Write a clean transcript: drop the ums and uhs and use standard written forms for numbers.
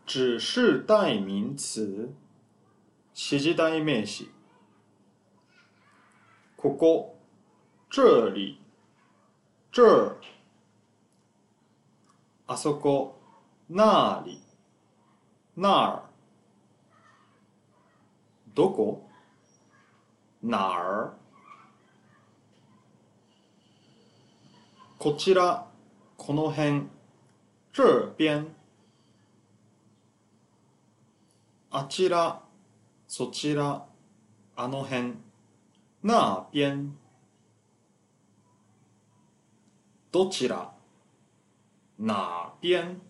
指示代名詞、指示代名詞。ここ、这里、这儿。あそこ、那里、那儿。どこ、哪儿。こちら、この辺、这边。あちら、そちら、あの辺、那边。どちら、哪边。